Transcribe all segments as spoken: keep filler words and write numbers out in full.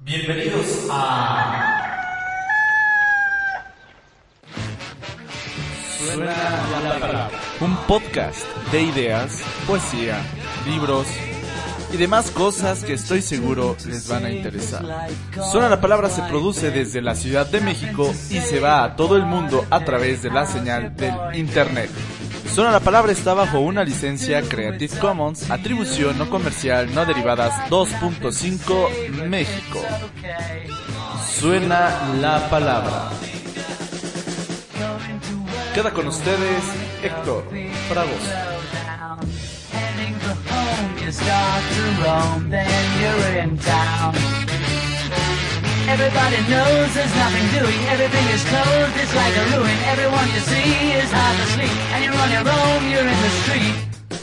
Bienvenidos a... Suena la palabra. Un podcast de ideas, poesía, libros y demás cosas que estoy seguro les van a interesar. Suena la palabra se produce desde la Ciudad de México y se va a todo el mundo a través de la señal del internet. Suena la palabra está bajo una licencia Creative Commons, atribución no comercial, no derivadas dos punto cinco México. Suena la palabra. Queda con ustedes Héctor Fragoso. Everybody knows there's nothing doing. Everything is closed, it's like a ruin. Everyone you see is half asleep. And you're on your own, you're in the street.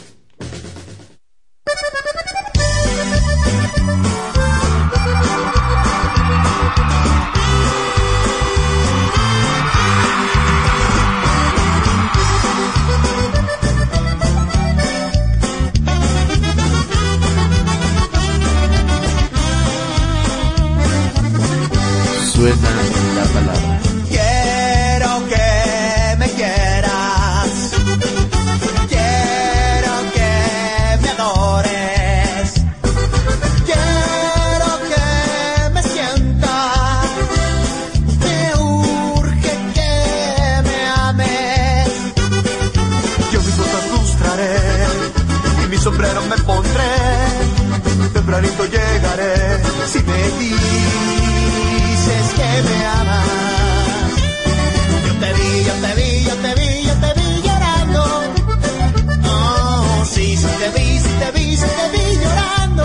Suena la palabra. Quiero que me quieras, quiero que me adores, quiero que me sientas, me urge que me ames. Yo mis botas lustraré y mi sombrero me pondré, tempranito llegaré si me dices que me amas. Yo te vi, yo te vi, yo te vi, yo te vi llorando. Oh, sí, sí te vi, sí te vi, sí te vi llorando.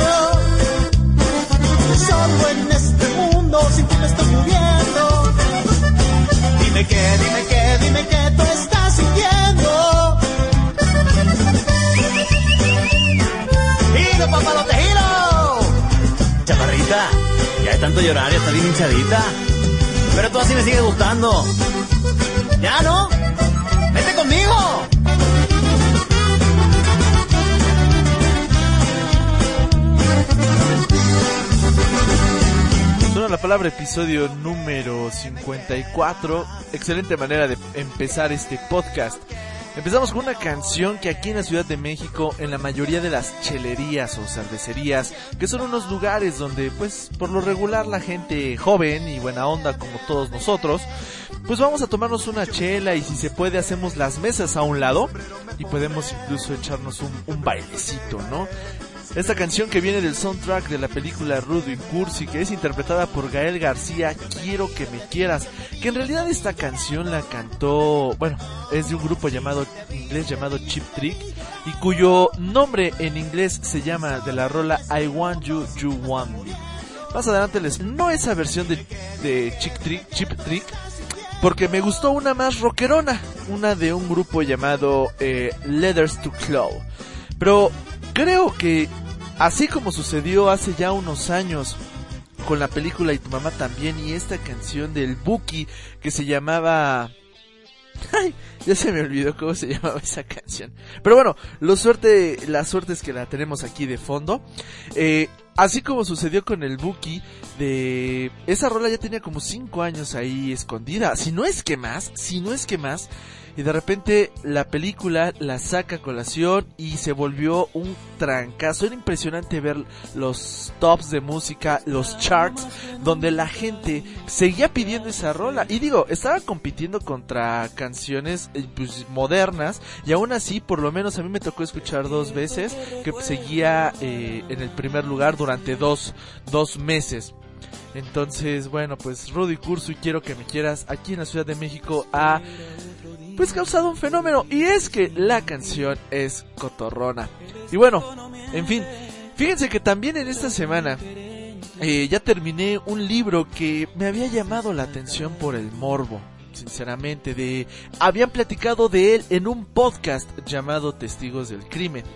Solo en este mundo sin ti me estoy muriendo. Dime qué, dime qué, dime qué tú estás sintiendo. Giro, papalote, giro. Chaparrita, ya de tanto llorar, ya está bien hinchadita. Pero tú así me sigues gustando. ¿Ya no? ¡Vete conmigo! Suena la palabra, episodio número cincuenta y cuatro. Excelente manera de empezar este podcast. Empezamos con una canción que aquí en la Ciudad de México, en la mayoría de las chelerías o cervecerías, que son unos lugares donde pues por lo regular la gente joven y buena onda como todos nosotros, pues vamos a tomarnos una chela y si se puede hacemos las mesas a un lado y podemos incluso echarnos un, un bailecito, ¿no? Esta canción que viene del soundtrack de la película Rudo y Cursi, que es interpretada por Gael García, Quiero que me quieras, que en realidad esta canción la cantó, bueno, es de un grupo llamado, inglés llamado Cheap Trick, y cuyo nombre en inglés se llama de la rola I Want You, You Want Me. Más adelante les, no esa versión de, de Cheap Trick, Cheap Trick, porque me gustó una más rockerona, una de un grupo llamado eh, Leathers to Claw. Pero creo que así como sucedió hace ya unos años con la película Y tu mamá también, y esta canción del Buki que se llamaba... Ay, ya se me olvidó cómo se llamaba esa canción. Pero bueno, lo suerte, la suerte es que la tenemos aquí de fondo. Eh, así como sucedió con el Buki, de esa rola ya tenía como cinco años ahí escondida. Si no es que más, si no es que más. Y de repente la película la saca a colación y se volvió un trancazo. Era impresionante ver los tops de música, los charts, donde la gente seguía pidiendo esa rola. Y digo, estaba compitiendo contra canciones pues, modernas, y aún así, por lo menos a mí me tocó escuchar dos veces, que seguía eh, en el primer lugar durante dos, dos meses. Entonces, bueno, pues Rudo y Curso y Quiero que me quieras, aquí en la Ciudad de México ha pues causado un fenómeno, y es que la canción es cotorrona. Y bueno, en fin, fíjense que también en esta semana eh, ya terminé un libro que me había llamado la atención por el morbo, sinceramente, de habían platicado de él en un podcast llamado Testigos del Crimen,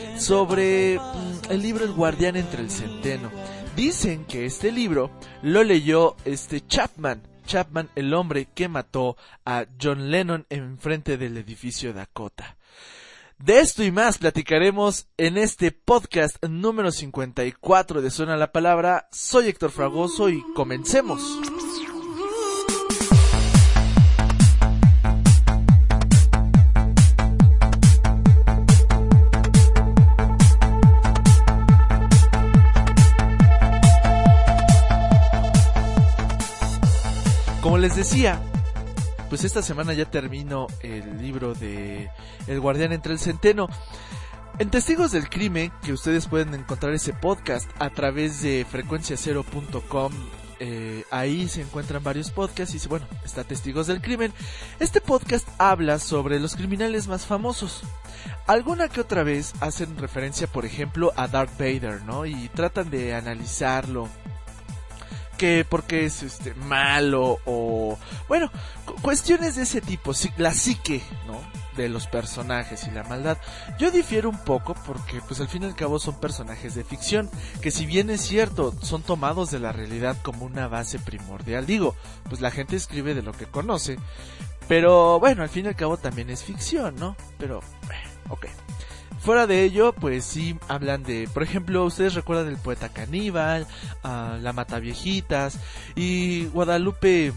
sobre mm, el libro El Guardián entre el Centeno. Dicen que este libro lo leyó este Chapman, Chapman, el hombre que mató a John Lennon en frente del edificio Dakota. De esto y más platicaremos en este podcast número cincuenta y cuatro de Suena la Palabra. Soy Héctor Fragoso y comencemos. Como les decía, pues esta semana ya termino el libro de El Guardián entre el Centeno. En Testigos del Crimen, que ustedes pueden encontrar ese podcast a través de frecuencia cero punto com, eh, ahí se encuentran varios podcasts y bueno, está Testigos del Crimen. Este podcast habla sobre los criminales más famosos. Alguna que otra vez hacen referencia, por ejemplo, a Darth Vader, ¿no? Y tratan de analizarlo, que porque es este malo o bueno, cu- cuestiones de ese tipo, la psique, ¿no?, de los personajes y la maldad. Yo difiero un poco porque pues al fin y al cabo son personajes de ficción, que si bien es cierto, son tomados de la realidad como una base primordial. Digo, pues la gente escribe de lo que conoce, pero bueno, al fin y al cabo también es ficción, ¿no? Pero, ok. Fuera de ello, pues sí hablan de, por ejemplo, ustedes recuerdan el poeta caníbal, uh, la Mataviejitas y Guadalupe,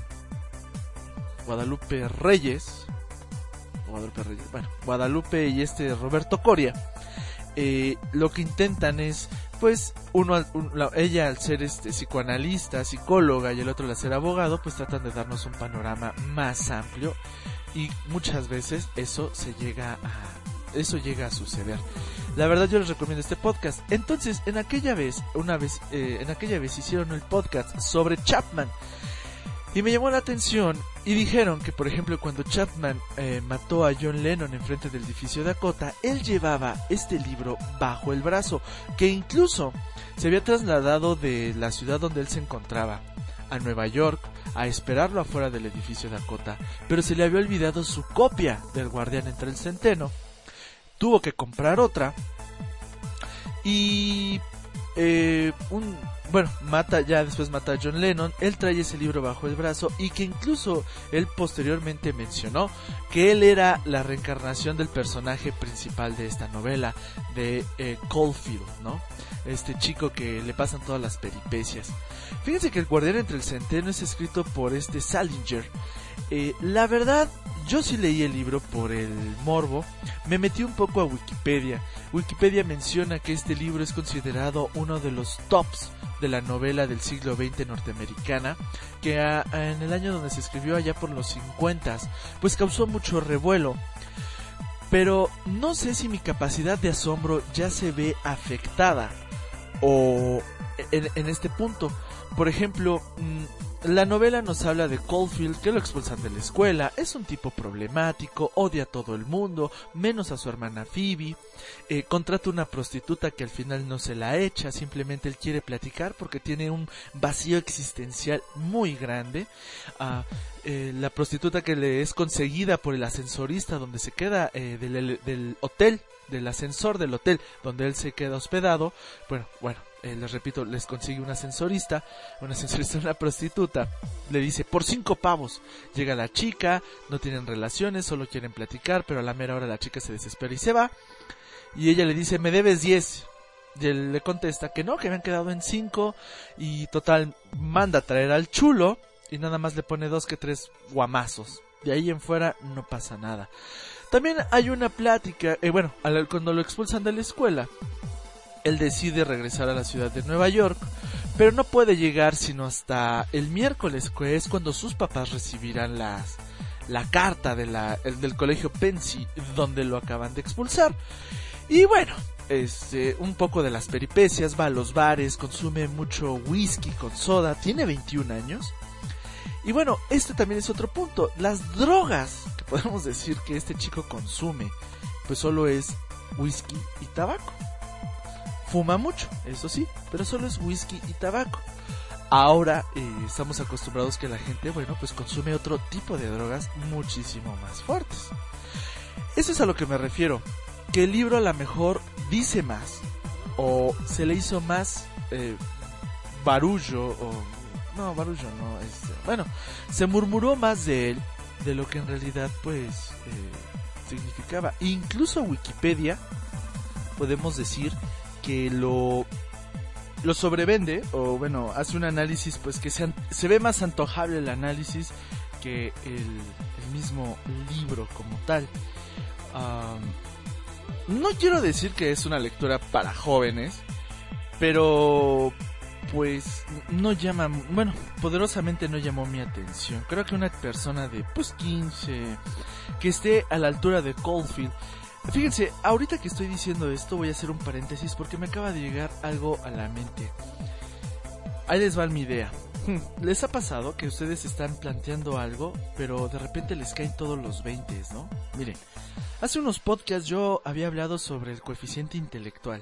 Guadalupe Reyes, Guadalupe Reyes, bueno, Guadalupe y este Roberto Coria, eh, lo que intentan es, pues, uno, un, la, ella al ser este psicoanalista, psicóloga y el otro al ser abogado, pues tratan de darnos un panorama más amplio y muchas veces eso se llega a Eso llega a suceder. La verdad yo les recomiendo este podcast. Entonces, en aquella vez, una vez, eh, en aquella vez hicieron el podcast sobre Chapman. Y me llamó la atención y dijeron que, por ejemplo, cuando Chapman eh, mató a John Lennon enfrente del edificio Dakota, él llevaba este libro bajo el brazo, que incluso se había trasladado de la ciudad donde él se encontraba a Nueva York a esperarlo afuera del edificio Dakota, pero se le había olvidado su copia del Guardián entre el Centeno. Tuvo que comprar otra y eh, un bueno mata ya después mata a John Lennon. Él trae ese libro bajo el brazo y que incluso él posteriormente mencionó que él era la reencarnación del personaje principal de esta novela, de eh, Caulfield, ¿no? Este chico que le pasan todas las peripecias. Fíjense que El Guardián entre el Centeno es escrito por este Salinger. Eh, la verdad, yo sí leí el libro por el morbo. Me metí un poco a Wikipedia. Wikipedia menciona que este libro es considerado uno de los tops de la novela del siglo veinte norteamericana, que a, a, en el año donde se escribió, allá por los cincuentas, pues causó mucho revuelo. Pero no sé si mi capacidad de asombro ya se ve afectada o en, en este punto. Por ejemplo, la novela nos habla de Caulfield, que lo expulsan de la escuela, es un tipo problemático, odia a todo el mundo, menos a su hermana Phoebe, eh, contrata una prostituta que al final no se la echa, simplemente él quiere platicar porque tiene un vacío existencial muy grande. Uh, eh, la prostituta que le es conseguida por el ascensorista donde se queda, eh, del, del hotel, del ascensor del hotel donde él se queda hospedado, bueno, bueno, Eh, les repito, les consigue un ascensorista, un ascensorista, una prostituta, le dice por cinco pavos, llega la chica, no tienen relaciones, solo quieren platicar, pero a la mera hora la chica se desespera y se va, y ella le dice me debes diez, y él le contesta que no, que habían quedado en cinco, y total, manda a traer al chulo, y nada más le pone dos que tres guamazos, de ahí en fuera no pasa nada. También hay una plática, eh, bueno, cuando lo expulsan de la escuela, él decide regresar a la ciudad de Nueva York, pero no puede llegar sino hasta el miércoles, que es cuando sus papás recibirán las, la carta de la, el, del colegio Pensy, donde lo acaban de expulsar. Y bueno, este, un poco de las peripecias, va a los bares, consume mucho whisky con soda, tiene veintiún años. Y bueno, este también es otro punto, las drogas que podemos decir que este chico consume, pues solo es whisky y tabaco. Fuma mucho, eso sí, pero solo es whisky y tabaco. Ahora eh, estamos acostumbrados que la gente, bueno, pues consume otro tipo de drogas muchísimo más fuertes. Eso es a lo que me refiero, que el libro a lo mejor dice más, o se le hizo más eh, barullo, o no, barullo no, este, bueno, se murmuró más de él, de lo que en realidad pues eh, significaba. Incluso Wikipedia, podemos decir que lo lo sobrevende, o bueno, hace un análisis pues que se, an- se ve más antojable el análisis que el, el mismo libro como tal. Um, no quiero decir que es una lectura para jóvenes, pero pues no llama, bueno, poderosamente no llamó mi atención. Creo que una persona de pues quince, que esté a la altura de Caulfield. Fíjense, ahorita que estoy diciendo esto voy a hacer un paréntesis porque me acaba de llegar algo a la mente. Ahí les va mi idea. ¿Les ha pasado que ustedes están planteando algo, pero de repente les caen todos los veintes, ¿no? Miren, hace unos podcasts yo había hablado sobre el coeficiente intelectual.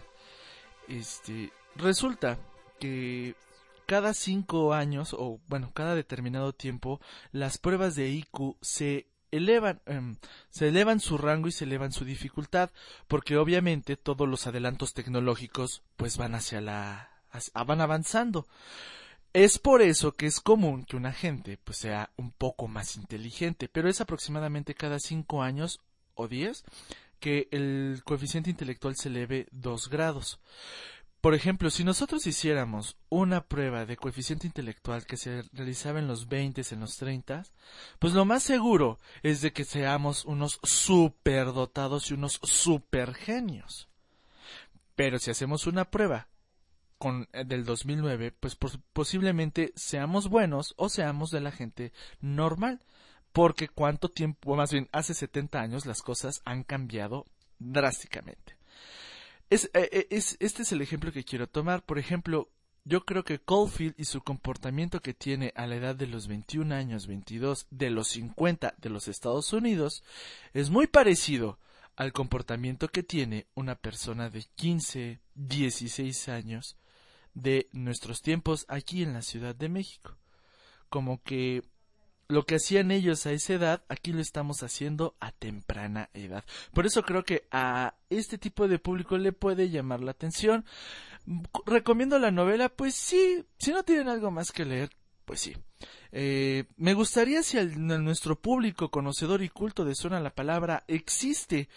Este, resulta que cada cinco años, o bueno, cada determinado tiempo, las pruebas de I Q se elevan, um, se elevan su rango y se elevan su dificultad, porque obviamente todos los adelantos tecnológicos pues van hacia la, hacia, van avanzando. Es por eso que es común que una gente pues sea un poco más inteligente, pero es aproximadamente cada cinco años o diez que el coeficiente intelectual se eleve dos grados. Por ejemplo, si nosotros hiciéramos una prueba de coeficiente intelectual que se realizaba en los veinte, en los treinta, pues lo más seguro es de que seamos unos superdotados y unos supergenios. Pero si hacemos una prueba con del dos mil nueve, pues pos- posiblemente seamos buenos o seamos de la gente normal, porque cuánto tiempo, o más bien hace setenta años las cosas han cambiado drásticamente. Es, es, este es el ejemplo que quiero tomar. Por ejemplo, yo creo que Caulfield y su comportamiento que tiene a la edad de los veintiún años, veintidós, de los cincuenta de los Estados Unidos, es muy parecido al comportamiento que tiene una persona de quince, dieciséis años de nuestros tiempos aquí en la Ciudad de México. Como que lo que hacían ellos a esa edad, aquí lo estamos haciendo a temprana edad. Por eso creo que a este tipo de público le puede llamar la atención. ¿Recomiendo la novela? Pues sí. Si no tienen algo más que leer, pues sí. Eh, me gustaría si a nuestro público conocedor y culto de suena la palabra existe,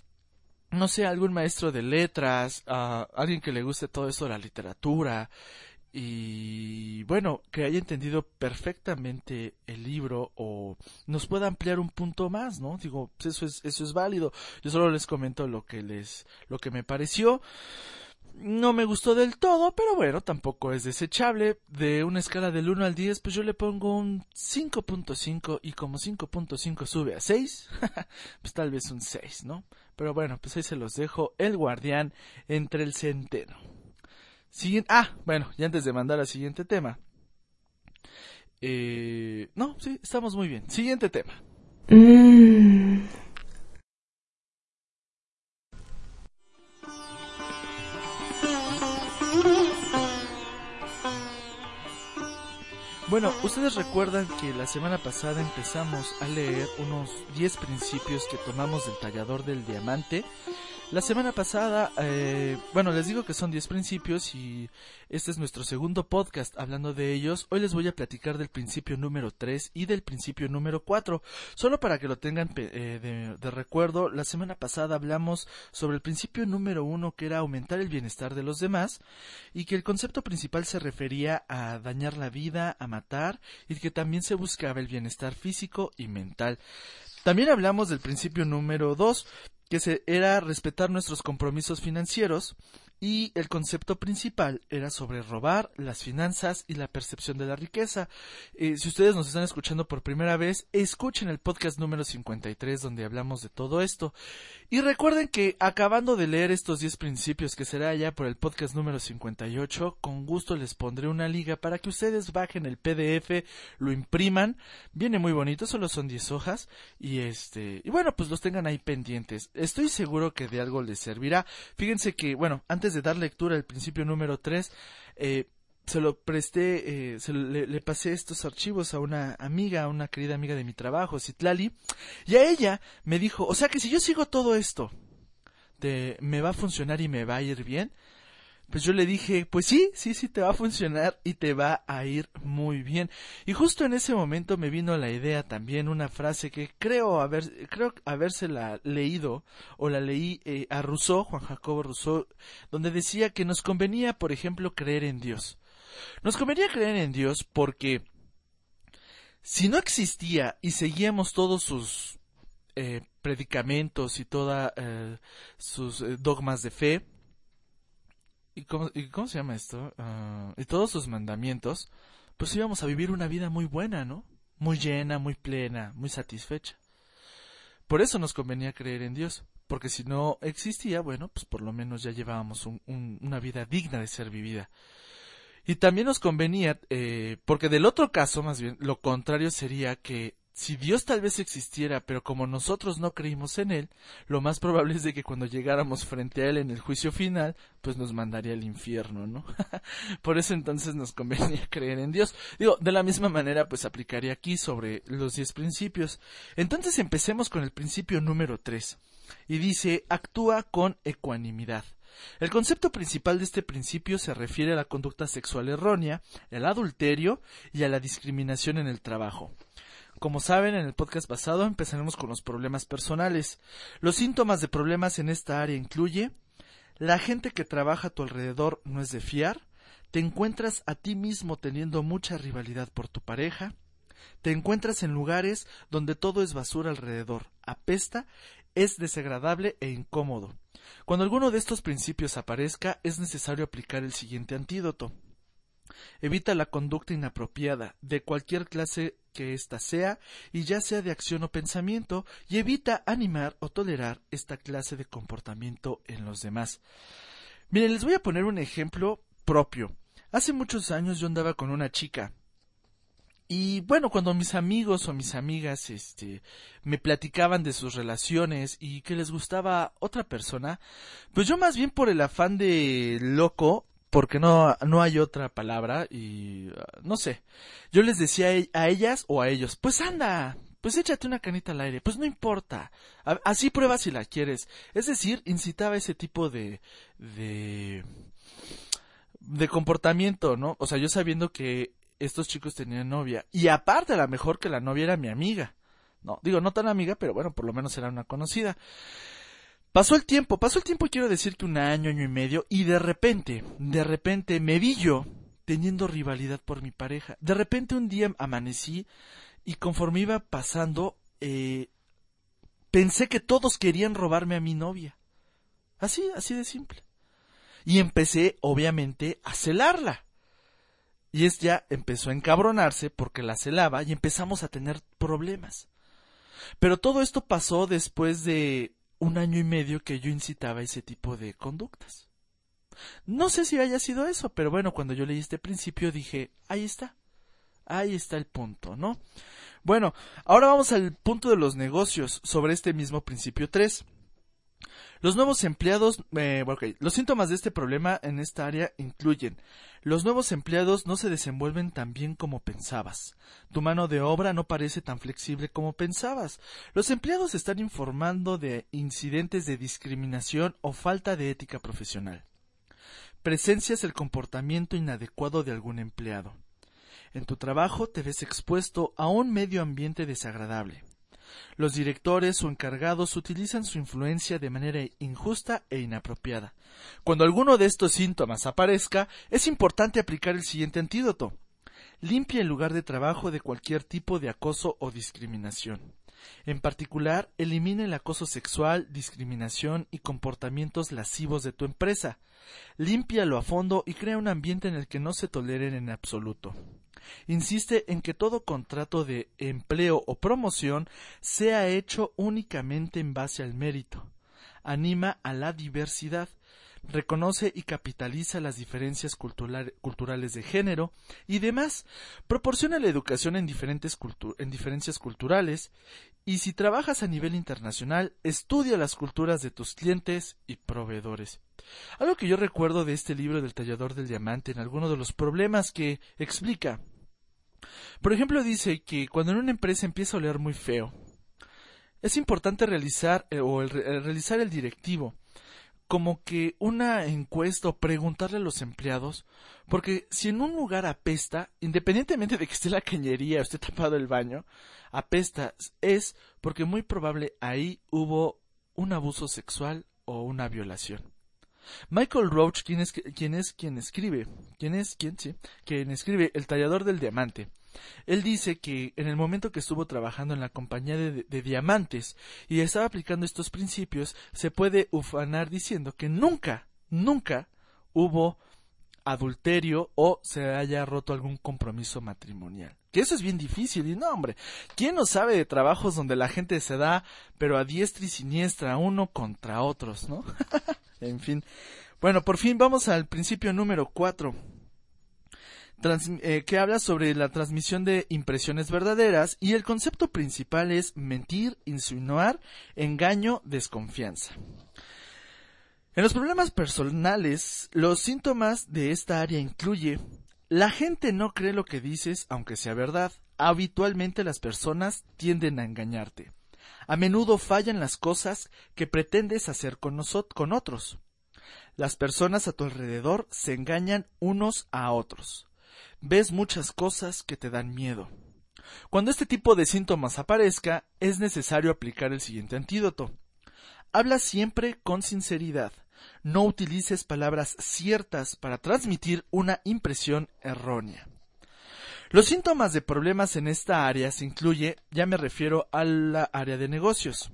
no sé, algún maestro de letras, uh, alguien que le guste todo esto de la literatura, y bueno, que haya entendido perfectamente el libro o nos pueda ampliar un punto más, ¿no? Digo, pues eso es eso es válido. Yo solo les comento lo que les lo que me pareció. No me gustó del todo, pero bueno, tampoco es desechable. De una escala del uno al diez, pues yo le pongo un cinco punto cinco, y como cinco punto cinco sube a seis, pues tal vez un seis, ¿no? Pero bueno, pues ahí se los dejo. El guardián entre el centeno. Siguiente, ah, bueno, y antes de mandar al siguiente tema. Eh, no, sí, estamos muy bien. Siguiente tema. Mm. Bueno, ustedes recuerdan que la semana pasada empezamos a leer unos diez principios que tomamos del tallador del diamante. La semana pasada, eh, bueno, les digo que son diez principios y este es nuestro segundo podcast hablando de ellos. Hoy les voy a platicar del principio número tres y del principio número cuatro. Solo para que lo tengan eh, de, de recuerdo, la semana pasada hablamos sobre el principio número uno, que era aumentar el bienestar de los demás, y que el concepto principal se refería a dañar la vida, a matar, y que también se buscaba el bienestar físico y mental. También hablamos del principio número dos, que se, era respetar nuestros compromisos financieros, y el concepto principal era sobre robar, las finanzas y la percepción de la riqueza. Eh, si ustedes nos están escuchando por primera vez, escuchen el podcast número cincuenta y tres donde hablamos de todo esto. Y recuerden que acabando de leer estos diez principios, que será ya por el podcast número cincuenta y ocho, con gusto les pondré una liga para que ustedes bajen el P D F, lo impriman, viene muy bonito, solo son diez hojas, y este, y bueno, pues los tengan ahí pendientes. Estoy seguro que de algo les servirá. Fíjense que, bueno, antes de dar lectura al principio número tres, eh, se lo presté, eh, se lo, le, le pasé estos archivos a una amiga, a una querida amiga de mi trabajo, Citlali, y a ella me dijo, o sea que si yo sigo todo esto, de, me va a funcionar y me va a ir bien. Pues yo le dije, pues sí, sí, sí te va a funcionar y te va a ir muy bien. Y justo en ese momento me vino la idea también una frase que creo haber, creo habérsela leído, o la leí eh, a Rousseau, Juan Jacobo Rousseau, donde decía que nos convenía, por ejemplo, creer en Dios. Nos convenía creer en Dios porque si no existía y seguíamos todos sus eh, predicamentos y todas eh, sus eh, dogmas de fe, ¿Y cómo, ¿Y cómo se llama esto? Uh, y todos sus mandamientos, pues íbamos a vivir una vida muy buena, ¿no? Muy llena, muy plena, muy satisfecha. Por eso nos convenía creer en Dios, porque si no existía, bueno, pues por lo menos ya llevábamos un, un, una vida digna de ser vivida. Y también nos convenía, eh, porque del otro caso, más bien, lo contrario sería que si Dios tal vez existiera, pero como nosotros no creímos en Él, lo más probable es de que cuando llegáramos frente a Él en el juicio final, pues nos mandaría al infierno, ¿no? Por eso entonces nos convenía creer en Dios. Digo, de la misma manera, pues aplicaría aquí sobre los diez principios. Entonces empecemos con el principio número tres. Y dice, actúa con ecuanimidad. El concepto principal de este principio se refiere a la conducta sexual errónea, al adulterio y a la discriminación en el trabajo. Como saben, en el podcast pasado empezaremos con los problemas personales. Los síntomas de problemas en esta área incluye: la gente que trabaja a tu alrededor no es de fiar, te encuentras a ti mismo teniendo mucha rivalidad por tu pareja, te encuentras en lugares donde todo es basura alrededor, apesta, es desagradable e incómodo. Cuando alguno de estos principios aparezca, es necesario aplicar el siguiente antídoto. Evita la conducta inapropiada, de cualquier clase que ésta sea, y ya sea de acción o pensamiento, y evita animar o tolerar esta clase de comportamiento en los demás. Miren, les voy a poner un ejemplo propio. Hace muchos años yo andaba con una chica, y bueno, cuando mis amigos o mis amigas este, me platicaban de sus relaciones y que les gustaba otra persona, pues yo más bien por el afán de loco, porque no, no hay otra palabra, y uh, no sé, yo les decía a ellas o a ellos, pues anda, pues échate una canita al aire, pues no importa, a, así prueba si la quieres. Es decir, incitaba ese tipo de, de, de comportamiento, ¿no? O sea, yo sabiendo que estos chicos tenían novia, y aparte a lo mejor que la novia era mi amiga, no, digo, no tan amiga, pero bueno, por lo menos era una conocida. Pasó el tiempo, pasó el tiempo, quiero decir que un año, año y medio, y de repente, de repente me vi yo teniendo rivalidad por mi pareja. De repente un día amanecí y conforme iba pasando, eh, pensé que todos querían robarme a mi novia. Así, así de simple. Y empecé, obviamente, a celarla. Y es ya empezó a encabronarse porque la celaba y empezamos a tener problemas. Pero todo esto pasó después de un año y medio que yo incitaba ese tipo de conductas. No sé si haya sido eso, pero bueno, cuando yo leí este principio dije, ahí está, ahí está el punto, ¿no? Bueno, ahora vamos al punto de los negocios sobre este mismo principio tres. Los nuevos empleados, eh, okay, los síntomas de este problema en esta área incluyen: los nuevos empleados no se desenvuelven tan bien como pensabas. Tu mano de obra no parece tan flexible como pensabas. Los empleados están informando de incidentes de discriminación o falta de ética profesional. Presencias el comportamiento inadecuado de algún empleado. En tu trabajo te ves expuesto a un medio ambiente desagradable. Los directores o encargados utilizan su influencia de manera injusta e inapropiada. Cuando alguno de estos síntomas aparezca, es importante aplicar el siguiente antídoto. Limpia el lugar de trabajo de cualquier tipo de acoso o discriminación. En particular, elimina el acoso sexual, discriminación y comportamientos lascivos de tu empresa. Límpialo a fondo y crea un ambiente en el que no se toleren en absoluto. Insiste en que todo contrato de empleo o promoción sea hecho únicamente en base al mérito. Anima a la diversidad. Reconoce y capitaliza las diferencias cultural, culturales de género y demás. Proporciona la educación en diferentes cultu- en diferencias culturales, y si trabajas a nivel internacional, estudia las culturas de tus clientes y proveedores. Algo que yo recuerdo de este libro del Tallador del Diamante en alguno de los problemas que explica. Por ejemplo, dice que cuando en una empresa empieza a oler muy feo, es importante realizar eh, o el, el realizar el directivo como que una encuesta o preguntarle a los empleados, porque si en un lugar apesta, independientemente de que esté la cañería o esté tapado el baño, apesta, es porque muy probable ahí hubo un abuso sexual o una violación. Michael Roach, quien es quien es quien escribe, quien es quien sí, quien escribe El tallador del diamante. Él dice que en el momento que estuvo trabajando en la compañía de, de, de diamantes y estaba aplicando estos principios, se puede ufanar diciendo que nunca, nunca hubo adulterio o se haya roto algún compromiso matrimonial. Que eso es bien difícil y no, hombre, ¿quién no sabe de trabajos donde la gente se da, pero a diestra y siniestra, uno contra otros, ¿no? En fin. Bueno, por fin vamos al principio número cuatro. Trans, eh, que habla sobre la transmisión de impresiones verdaderas y el concepto principal es mentir, insinuar, engaño, desconfianza. En los problemas personales, los síntomas de esta área incluye: la gente no cree lo que dices aunque sea verdad. Habitualmente las personas tienden a engañarte. A menudo fallan las cosas que pretendes hacer con, nosotros, con otros. Las personas a tu alrededor se engañan unos a otros. Ves muchas cosas que te dan miedo. Cuando este tipo de síntomas aparezca, es necesario aplicar el siguiente antídoto. Habla siempre con sinceridad. No utilices palabras ciertas para transmitir una impresión errónea. Los síntomas de problemas en esta área se incluye, ya me refiero a la área de negocios.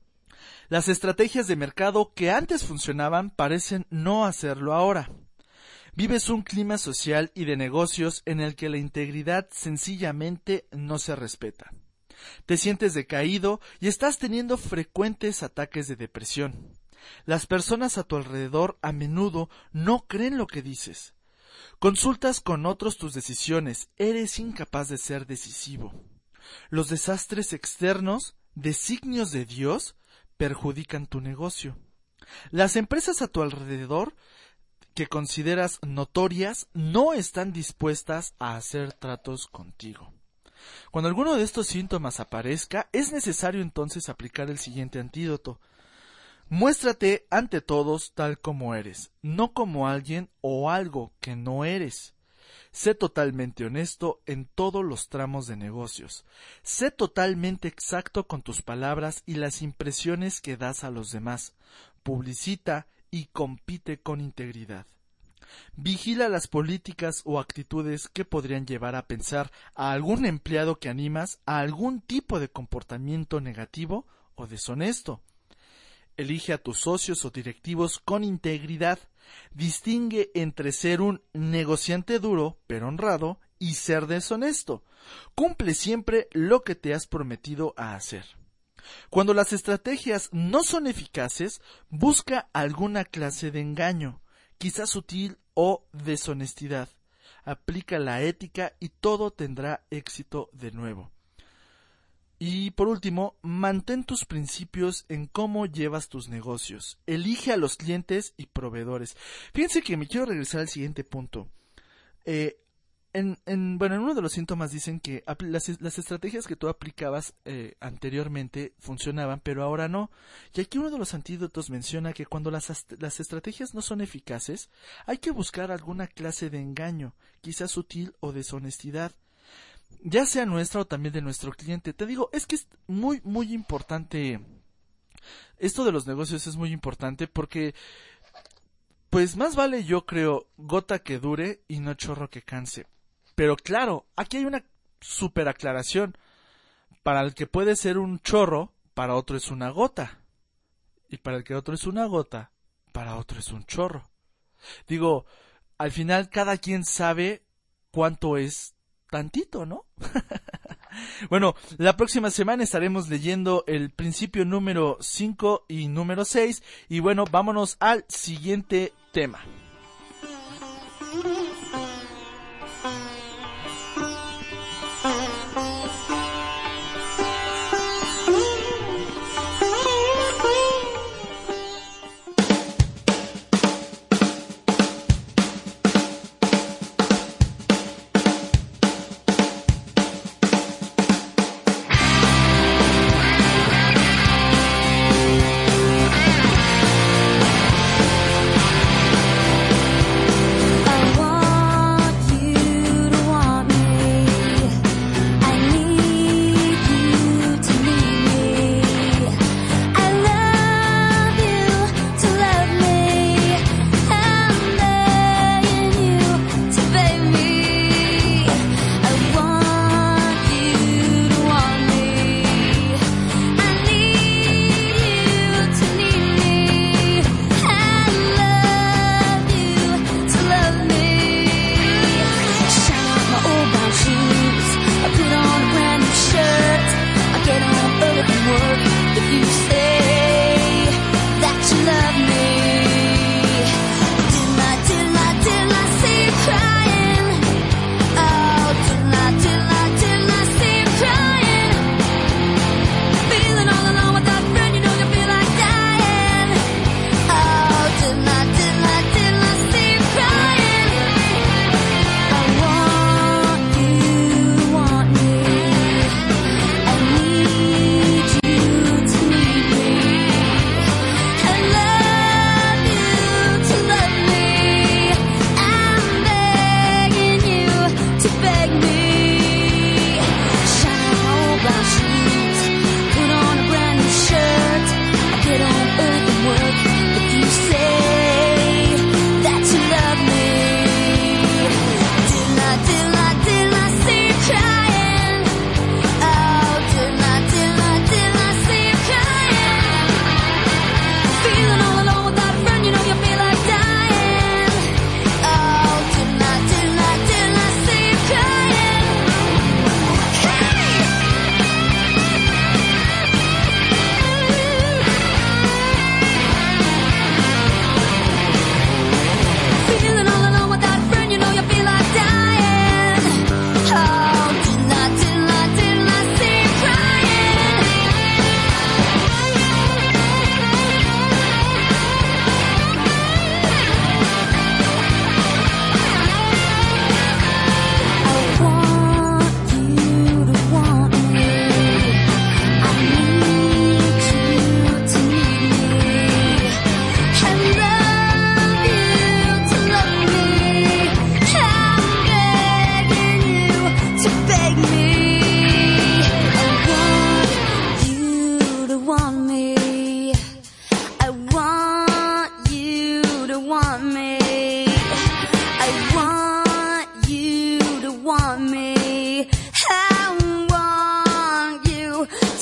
Las estrategias de mercado que antes funcionaban parecen no hacerlo ahora. Vives un clima social y de negocios en el que la integridad sencillamente no se respeta. Te sientes decaído y estás teniendo frecuentes ataques de depresión. Las personas a tu alrededor a menudo no creen lo que dices. Consultas con otros tus decisiones. Eres incapaz de ser decisivo. Los desastres externos, designios de Dios, perjudican tu negocio. Las empresas a tu alrededor que consideras notorias no están dispuestas a hacer tratos contigo. Cuando alguno de estos síntomas aparezca, es necesario entonces aplicar el siguiente antídoto. Muéstrate ante todos tal como eres, no como alguien o algo que no eres. Sé totalmente honesto en todos los tramos de negocios. Sé totalmente exacto con tus palabras y las impresiones que das a los demás. Publicita y compite con integridad. Vigila las políticas o actitudes que podrían llevar a pensar a algún empleado que animas a algún tipo de comportamiento negativo o deshonesto. Elige a tus socios o directivos con integridad. Distingue entre ser un negociante duro pero honrado y ser deshonesto. Cumple siempre lo que te has prometido a hacer. Cuando las estrategias no son eficaces, busca alguna clase de engaño, quizás sutil o deshonestidad. Aplica la ética y todo tendrá éxito de nuevo. Y por último, mantén tus principios en cómo llevas tus negocios. Elige a los clientes y proveedores. Fíjense que me quiero regresar al siguiente punto. Eh, en, en, bueno, en uno de los síntomas dicen que las, las estrategias que tú aplicabas eh, anteriormente funcionaban, pero ahora no. Y aquí uno de los antídotos menciona que cuando las, las estrategias no son eficaces, hay que buscar alguna clase de engaño, quizás sutil o deshonestidad, ya sea nuestra o también de nuestro cliente. Te digo, es que es muy, muy importante. Esto de los negocios es muy importante porque, pues más vale, yo creo, gota que dure y no chorro que canse. Pero claro, aquí hay una super aclaración. Para el que puede ser un chorro, para otro es una gota. Y para el que otro es una gota, para otro es un chorro. Digo, al final cada quien sabe cuánto es tantito, ¿no? Bueno, la próxima semana estaremos leyendo el principio número cinco y número seis. Y bueno, vámonos al siguiente tema.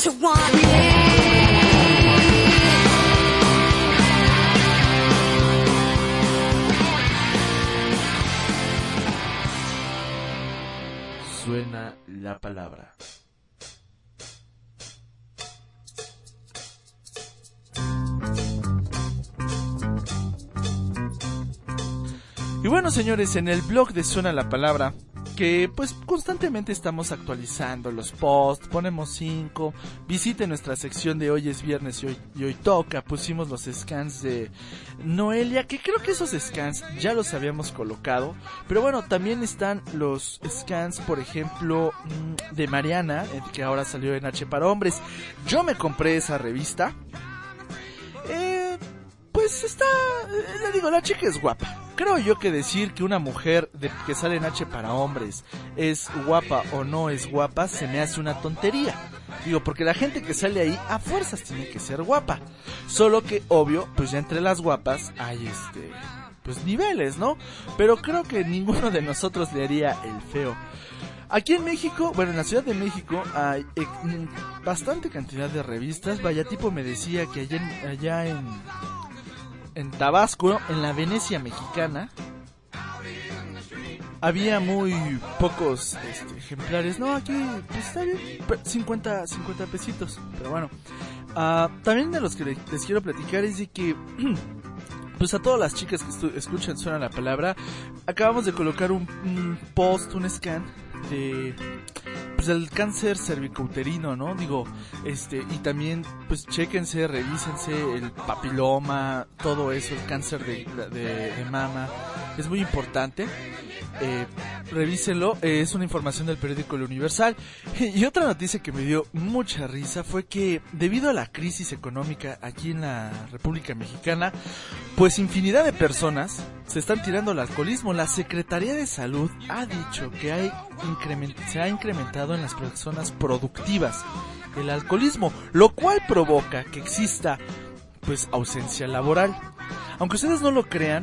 you want me? Suena la palabra. Y bueno, señores, en el blog de Suena la Palabra, que pues constantemente estamos actualizando los posts, ponemos cinco, visite nuestra sección de Hoy es Viernes y Hoy, y hoy Toca, pusimos los scans de Noelia, que creo que esos scans ya los habíamos colocado, pero bueno, también están los scans, por ejemplo, de Mariana, que ahora salió en H para Hombres. Yo me compré esa revista, eh... pues está, le digo, la chica es guapa. Creo yo que decir que una mujer de, que sale en H para Hombres es guapa o no es guapa se me hace una tontería. Digo, porque la gente que sale ahí a fuerzas tiene que ser guapa. Solo que, obvio, pues ya entre las guapas hay este, pues niveles, ¿no? Pero creo que ninguno de nosotros le haría el feo. Aquí en México, bueno, en la Ciudad de México hay eh, bastante cantidad de revistas. Vaya, tipo me decía que allá en... Allá en En Tabasco, en la Venecia mexicana, había muy pocos este, ejemplares. No, aquí pues, está bien, cincuenta pesitos. Pero bueno, uh, también de los que les quiero platicar es de que, pues a todas las chicas que estu- escuchan Suena la Palabra, acabamos de colocar un, un post, un scan de... pues el cáncer cervicouterino, ¿no? Digo, este, y también, pues chéquense, revísense el papiloma, todo eso, el cáncer de, de, de mama, es muy importante, eh, revísenlo, eh, es una información del periódico El Universal. Y otra noticia que me dio mucha risa fue que debido a la crisis económica aquí en la República Mexicana, pues infinidad de personas se están tirando al alcoholismo. La Secretaría de Salud ha dicho que hay increment- se ha incrementado en las personas productivas el alcoholismo, lo cual provoca que exista pues ausencia laboral. Aunque ustedes no lo crean,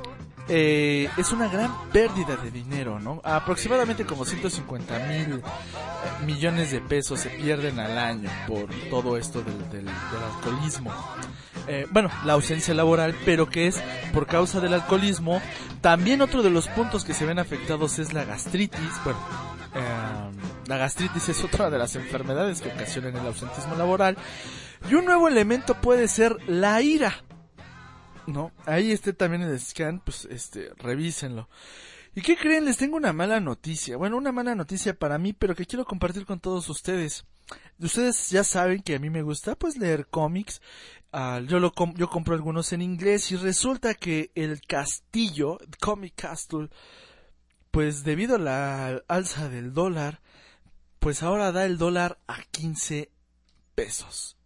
eh, es una gran pérdida de dinero, ¿no? Aproximadamente como ciento cincuenta mil eh, millones de pesos se pierden al año por todo esto del, del, del alcoholismo. Eh, bueno, la ausencia laboral, pero que es por causa del alcoholismo. También otro de los puntos que se ven afectados es la gastritis. Bueno, eh, la gastritis es otra de las enfermedades que ocasionan el ausentismo laboral. Y un nuevo elemento puede ser la ira, ¿no? Ahí esté también el scan, pues este, revísenlo. ¿Y qué creen? Les tengo una mala noticia. Bueno, una mala noticia para mí, pero que quiero compartir con todos ustedes. Ustedes ya saben que a mí me gusta pues leer cómics. Uh, yo lo com- yo compro algunos en inglés y resulta que el Castillo, Comic Castle, pues debido a la alza del dólar, pues ahora da el dólar a quince pesos.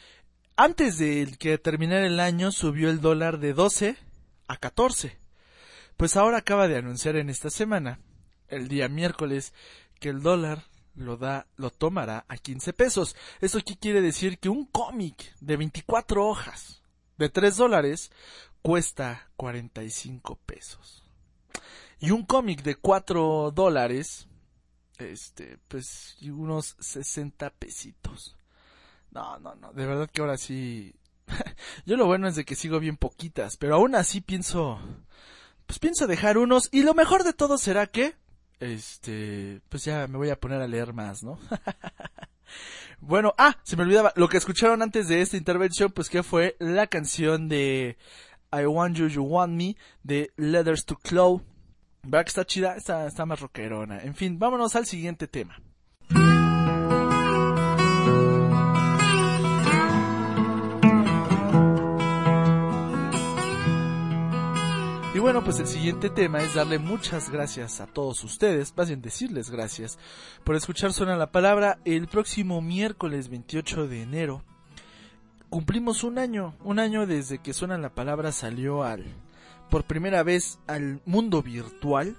Antes de que terminara el año subió el dólar de doce a catorce. Pues ahora acaba de anunciar en esta semana, el día miércoles, que el dólar lo da, lo tomará a quince pesos. ¿Esto qué quiere decir? Que un cómic de veinticuatro hojas de tres dólares cuesta cuarenta y cinco pesos. Y un cómic de cuatro dólares, este, pues, unos sesenta pesitos. No, no, no, de verdad que ahora sí. Yo lo bueno es de que sigo bien poquitas, pero aún así pienso, pues pienso dejar unos, y lo mejor de todo será que Este, pues ya me voy a poner a leer más, ¿no? Bueno, ah, se me olvidaba, lo que escucharon antes de esta intervención, pues que fue la canción de I Want You, You Want Me, de Letters to Chloe. ¿Verdad que está chida? Está, está más rockerona. En fin, vámonos al siguiente tema. Y bueno, pues el siguiente tema es darle muchas gracias a todos ustedes, más bien decirles gracias por escuchar Suena la Palabra. El próximo miércoles veintiocho de enero cumplimos un año, un año desde que Suena la Palabra salió al, por primera vez al mundo virtual.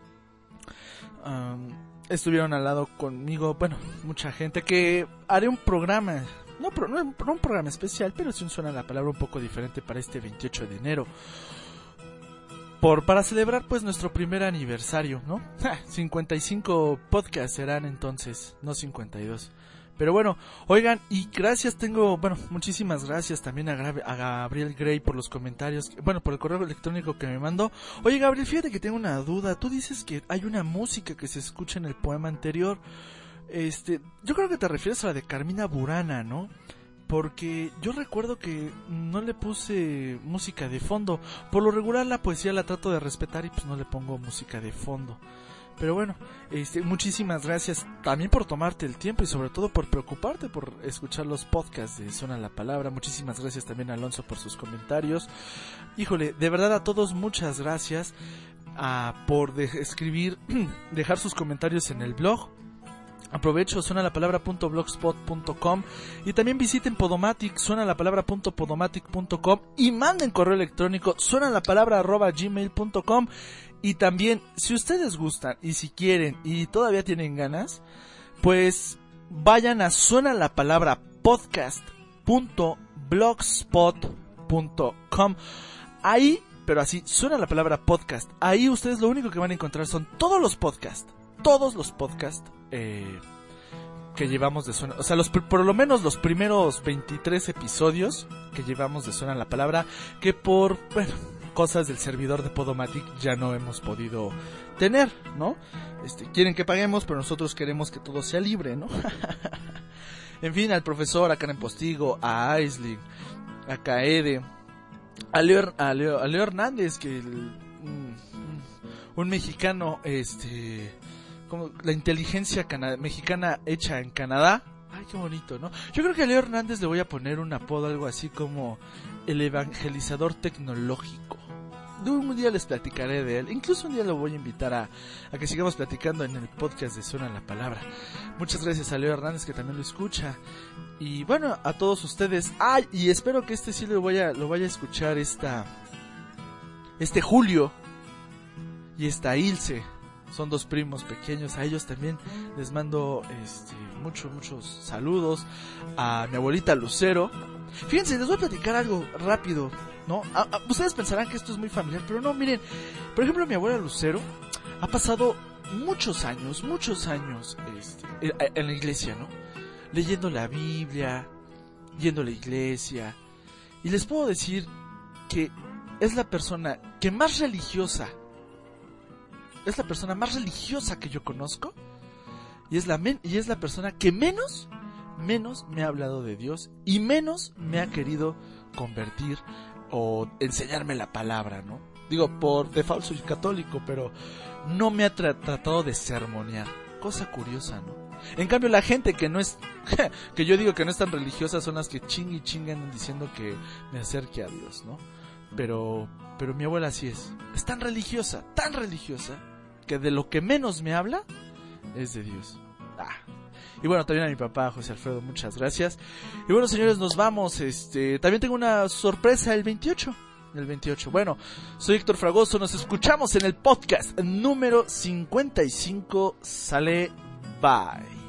Um, estuvieron al lado conmigo, bueno, mucha gente, que haré un programa, no, no, no un programa especial, pero sí un Suena la Palabra un poco diferente para este veintiocho de enero. Por, para celebrar pues nuestro primer aniversario, ¿no? Ja, cincuenta y cinco podcasts serán entonces, no cincuenta y dos. Pero bueno, oigan, y gracias, tengo, bueno, muchísimas gracias también a, Gra- a Gabriel Grey por los comentarios, bueno, por el correo electrónico que me mandó. Oye, Gabriel, fíjate que tengo una duda. Tú dices que hay una música que se escucha en el poema anterior. Este, yo creo que te refieres a la de Carmina Burana, ¿no? Porque yo recuerdo que no le puse música de fondo. Por lo regular la poesía la trato de respetar y pues no le pongo música de fondo. Pero bueno, este, muchísimas gracias también por tomarte el tiempo y sobre todo por preocuparte por escuchar los podcasts de Suena la Palabra. Muchísimas gracias también a Alonso por sus comentarios. Híjole, de verdad a todos muchas gracias uh, por de- escribir, dejar sus comentarios en el blog. Aprovecho, suena la palabra punto blogspot punto com y también visiten Podomatic, suena la palabra punto podomatic punto com y manden correo electrónico suena la palabra arroba gmail punto com. Y también, si ustedes gustan y si quieren y todavía tienen ganas, pues vayan a suena la palabra podcast punto blogspot punto com. Ahí, pero así, suena la palabra podcast. Ahí ustedes lo único que van a encontrar son todos los podcasts, todos los podcasts eh, que llevamos de Suena, o sea, los, por lo menos los primeros veintitrés episodios que llevamos de Suena la Palabra, que por, bueno, cosas del servidor de Podomatic ya no hemos podido tener, ¿no? Este, quieren que paguemos, pero nosotros queremos que todo sea libre, ¿no? En fin, al profesor, a Karen Postigo, a Aisling, a Kaede, a Leo, a Leo, a Leo Hernández, que el, un, un mexicano, este, como la inteligencia cana- mexicana hecha en Canadá. Ay, qué bonito, ¿no? Yo creo que a Leo Hernández le voy a poner un apodo, algo así como el evangelizador tecnológico. Un día les platicaré de él. Incluso un día lo voy a invitar a, a que sigamos platicando en el podcast de Suena la Palabra. Muchas gracias a Leo Hernández, que también lo escucha. Y bueno, a todos ustedes. Ay, y espero que este sí lo vaya, lo vaya a escuchar esta, este Julio y esta Ilse. Son dos primos pequeños, a ellos también les mando este, muchos, muchos saludos. A mi abuelita Lucero. Fíjense, les voy a platicar algo rápido, ¿no? A, a, ustedes pensarán que esto es muy familiar, pero no, miren. Por ejemplo, mi abuela Lucero ha pasado muchos años, muchos años este, en la iglesia, ¿no? Leyendo la Biblia, yendo a la iglesia. Y les puedo decir que es la persona que más religiosa Es la persona más religiosa que yo conozco. Y es la men- y es la persona que menos Menos me ha hablado de Dios. Y menos me ha querido convertir o enseñarme la palabra, ¿no? Digo, por default soy católico, pero no me ha tra- tratado de sermonear. Cosa curiosa, ¿no? En cambio, la gente que no es que yo digo que no es tan religiosa son las que ching y chingan diciendo que me acerque a Dios, ¿no? Pero Pero mi abuela sí es Es tan religiosa, tan religiosa, que de lo que menos me habla es de Dios. Ah. Y bueno, también a mi papá, José Alfredo, muchas gracias. Y bueno, señores, nos vamos. Este, también tengo una sorpresa el veintiocho. El veintiocho. Bueno, soy Héctor Fragoso. Nos escuchamos en el podcast número cincuenta y cinco. Sale, bye.